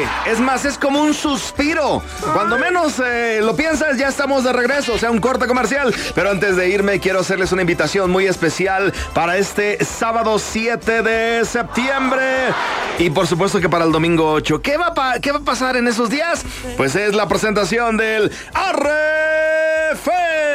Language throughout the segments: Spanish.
Es más, es como un suspiro. Cuando menos lo piensas, ya estamos de regreso, o sea, un corte comercial. Pero antes de irme, quiero hacerles una invitación muy especial para este sábado 7 de septiembre. Y por supuesto que para el domingo 8. ¿Qué va a pasar en esos días? Pues es la presentación del Arre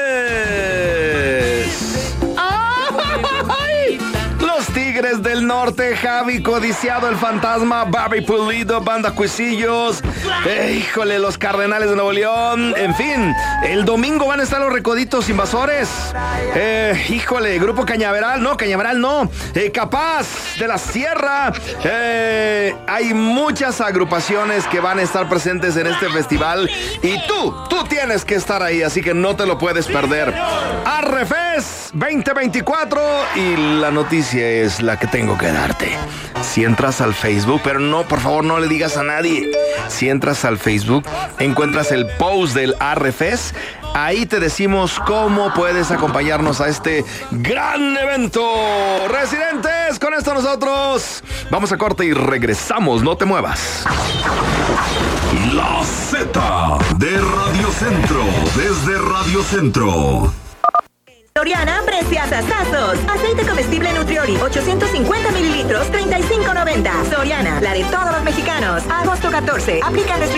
Los Tigres del Norte, Javi Codiciado, El Fantasma, Barry Pulido, Banda Cuisillos, híjole, los Cardenales de Nuevo León, en fin, el domingo van a estar los Recoditos Invasores, híjole, Grupo Cañaveral no, Capaz de la Sierra, hay muchas agrupaciones que van a estar presentes en este festival y tú tienes que estar ahí, así que no te lo puedes perder. Arrefest 2024 y la noticia es la que tengo que darte. Si entras al Facebook, pero no, por favor, no le digas a nadie. Si entras al Facebook, encuentras el post del Arrefest. Ahí te decimos cómo puedes acompañarnos a este gran evento. Residentes, con esto nosotros vamos a corte y regresamos. No te muevas. La Z de Radio Centro, desde Radio Centro. Soriana, preciosasazos. Aceite comestible Nutrioli, 850 mililitros, $35.90. Soriana, la de todos los mexicanos. Agosto 14. Aplican restricciones.